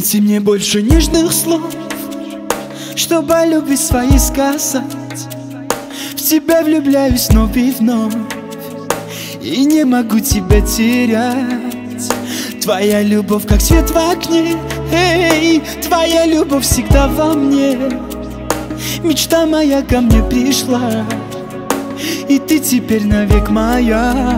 Найти мне больше нежных слов, чтобы о любви своей сказать. В тебя влюбляюсь вновь и вновь, и не могу тебя терять. Твоя любовь как свет в окне, эй, твоя любовь всегда во мне. Мечта моя ко мне пришла, и ты теперь навек моя.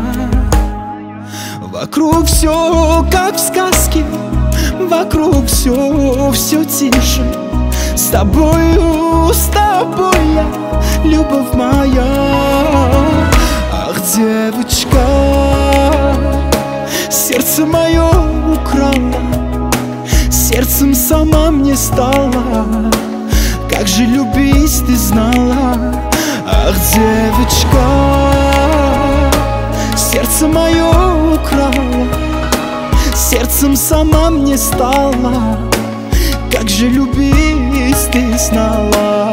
Вокруг все как в сказке, вокруг все тише. С тобою я, любовь моя. Ах, девочка, сердце мое украла, сердцем сама мне стала. Как же любить ты знала. Ах, девочка, сердце мое украла, сердцем сама мне стала. Как же любить ты знала.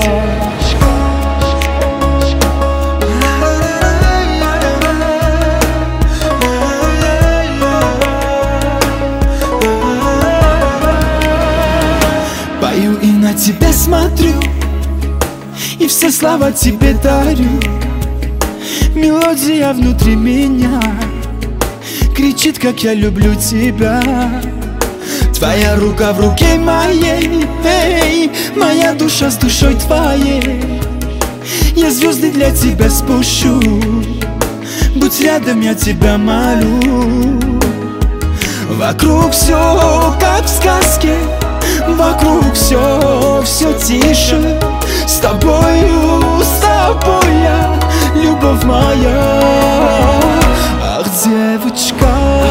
Пою и на тебя смотрю, и все слова тебе дарю. Мелодия внутри меня кричит, как я люблю тебя. Твоя рука в руке моей, эй, моя душа с душой твоей. Я звезды для тебя спущу, будь рядом, я тебя молю. Вокруг все как в сказке, вокруг все тише. С тобою я, любовь моя. Ах, девочка,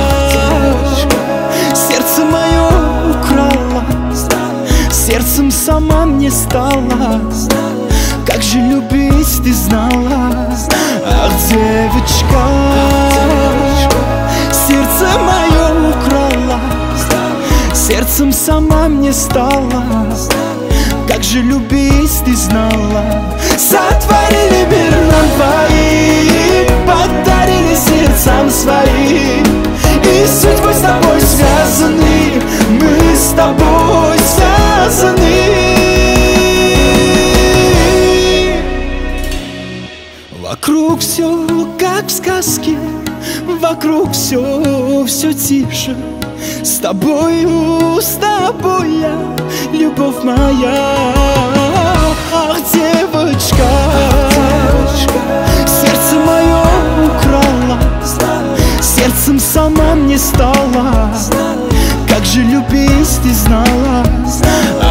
сердце мое украла, сердцем сама мне стала. Как же любить ты знала. Ах, девочка, сердце мое украла, сердцем сама мне стала. Как же любить ты знала. Сотворили мир нам двоим, подарили сердцам своим, и судьбой с тобой связаны, мы с тобой связаны. Вокруг все как в сказке, вокруг все тише. С тобою я, любовь моя. Ах, девочка, сердце мое украла, сердцем сама мне стала. Как же любить ты знала.